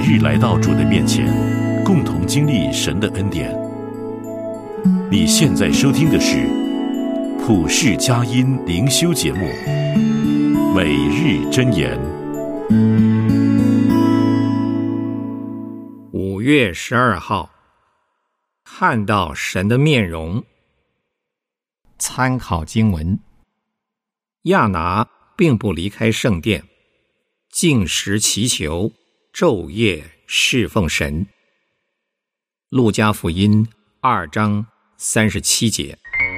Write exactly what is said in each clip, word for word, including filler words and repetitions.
日来到主的面前，共同经历神的恩典。你现在收听的是普世佳音灵修节目《每日箴言》。 五月十二号，看到神的面容。参考经文：亚拿并不离开圣殿，禁食祈求，昼夜侍奉神。路加福音二章三十七节。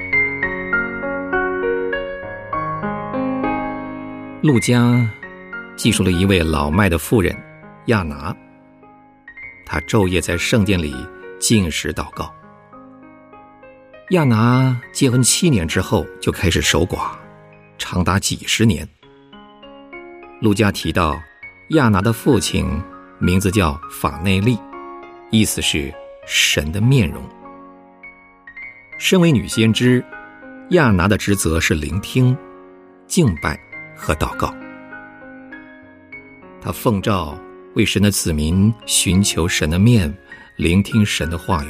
路加记述了一位老迈的妇人亚拿，她昼夜在圣殿里禁食祷告。亚拿结婚七年之后就开始守寡，长达几十年。路加提到亚拿的父亲名字叫法内利，意思是神的面容。身为女先知，亚拿的职责是聆听、敬拜和祷告。她奉召为神的子民寻求神的面，聆听神的话语。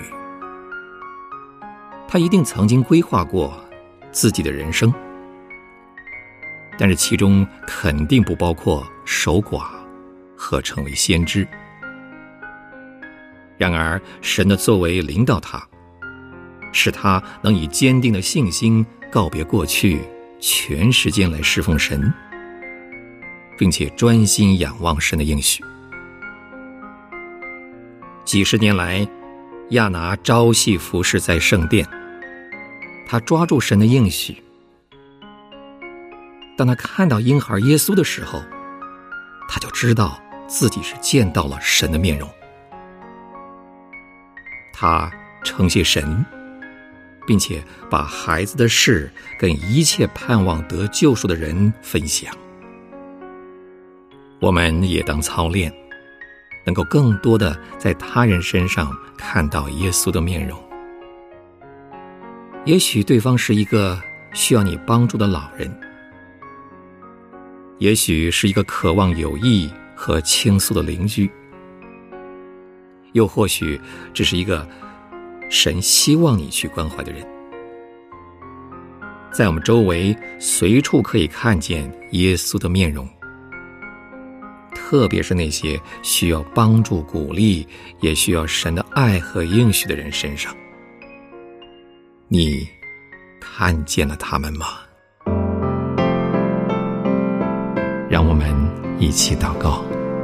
她一定曾经规划过自己的人生，但是其中肯定不包括守寡和成为先知。然而神的作为领导她，使她能以坚定的信心告别过去，全时间来侍奉神，并且专心仰望神的应许。几十年来，亚拿朝夕服侍在圣殿，他抓住神的应许。当他看到婴孩耶稣的时候，他就知道自己是见到了神的面容。他称谢神，并且把孩子的事跟一切盼望得救赎的人分享。我们也当操练，能够更多的在他人身上看到耶稣的面容。也许对方是一个需要你帮助的老人，也许是一个渴望友谊和倾诉的邻居，又或许只是一个神希望你去关怀的人。在我们周围随处可以看见耶稣的面容，特别是那些需要帮助鼓励，也需要神的爱和应许的人身上。你看见了他们吗？让我们一起祷告。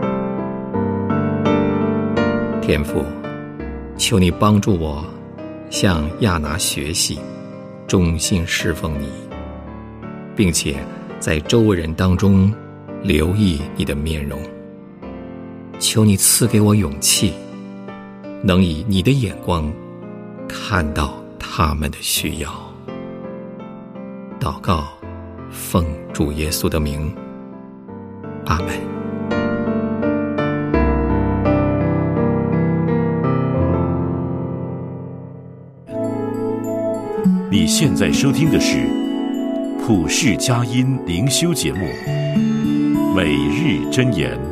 天父，求你帮助我向亚拿学习，忠心侍奉你，并且在周围人当中留意你的面容。求你赐给我勇气，能以你的眼光看到他们的需要。祷告，奉主耶稣的名，阿们。 你现在收听的是普世佳音灵修节目《每日箴言》。